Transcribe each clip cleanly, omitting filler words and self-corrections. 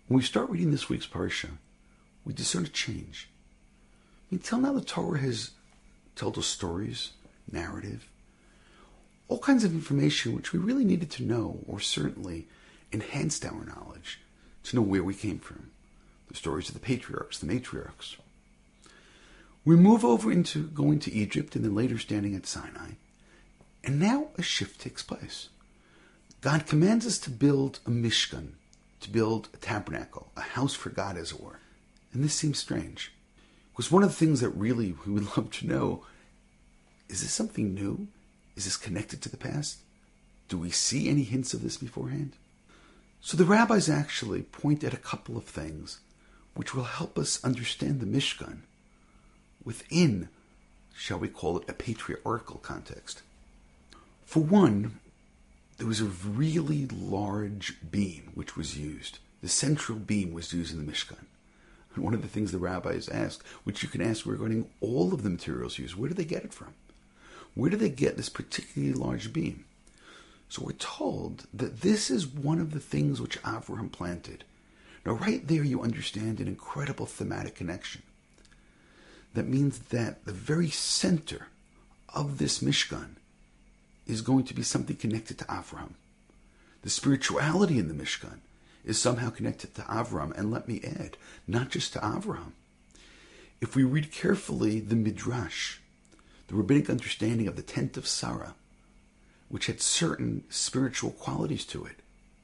When we start reading this week's parsha, we discern a change. Until now, the Torah has told us stories, narrative, all kinds of information which we really needed to know, or certainly enhanced our knowledge to know where we came from. The stories of the patriarchs, the matriarchs. We move over into going to Egypt and then later standing at Sinai. And now a shift takes place. God commands us to build a Mishkan, to build a tabernacle, a house for God, as it were. And this seems strange. Because one of the things that really we would love to know, is this something new? Is this connected to the past? Do we see any hints of this beforehand? So the rabbis actually point at a couple of things which will help us understand the Mishkan within, shall we call it, a patriarchal context. For one, there was a really large beam which was used. The central beam was used in the Mishkan. And one of the things the rabbis ask, which you can ask regarding all of the materials used, where do they get it from? Where do they get this particularly large beam? So we're told that this is one of the things which Avraham planted. Now right there you understand an incredible thematic connection. That means that the very center of this Mishkan is going to be something connected to Avraham. The spirituality in the Mishkan is somehow connected to Avraham, and let me add, not just to Avraham. If we read carefully the Midrash, the rabbinic understanding of the tent of Sarah, which had certain spiritual qualities to it,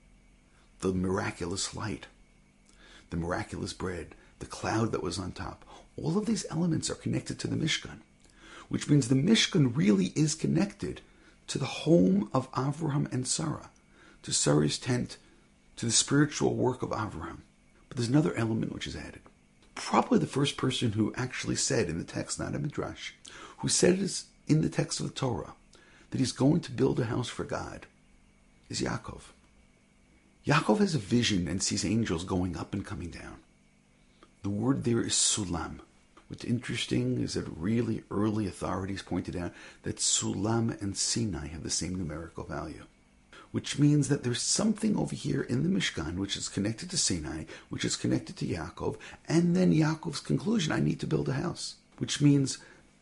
the miraculous light, the miraculous bread, the cloud that was on top, all of these elements are connected to the Mishkan, which means the Mishkan really is connected to the home of Avraham and Sarah, to Sarah's tent, to the spiritual work of Avraham. But there's another element which is added. Probably the first person who actually said in the text, not a Midrash, who said it in the text of the Torah, that he's going to build a house for God, is Yaakov. Yaakov has a vision and sees angels going up and coming down. The word there is sulam. What's interesting is that really early authorities pointed out that sulam and Sinai have the same numerical value, which means that there's something over here in the Mishkan which is connected to Sinai, which is connected to Yaakov, and then Yaakov's conclusion, I need to build a house. Which means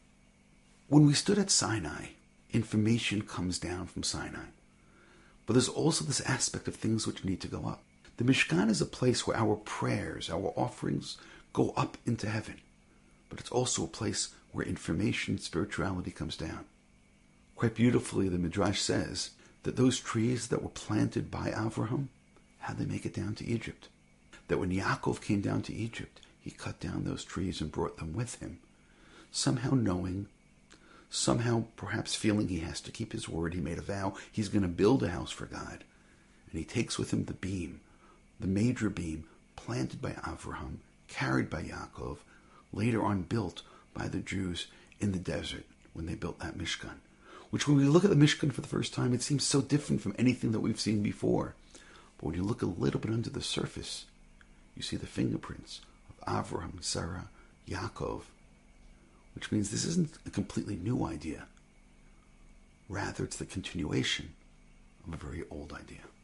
when we stood at Sinai, information comes down from Sinai. But there's also this aspect of things which need to go up. The Mishkan is a place where our prayers, our offerings go up into heaven. But it's also a place where information, spirituality comes down. Quite beautifully, the Midrash says that those trees that were planted by Avraham, how'd they make it down to Egypt? That when Yaakov came down to Egypt, he cut down those trees and brought them with him, somehow knowing, somehow perhaps feeling he has to keep his word. He made a vow he's going to build a house for God. And he takes with him the beam, the major beam, planted by Avraham, carried by Yaakov, later on built by the Jews in the desert when they built that Mishkan. Which when we look at the Mishkan for the first time, it seems so different from anything that we've seen before. But when you look a little bit under the surface, you see the fingerprints of Avraham, Sarah, Yaakov, which means this isn't a completely new idea. Rather, it's the continuation of a very old idea.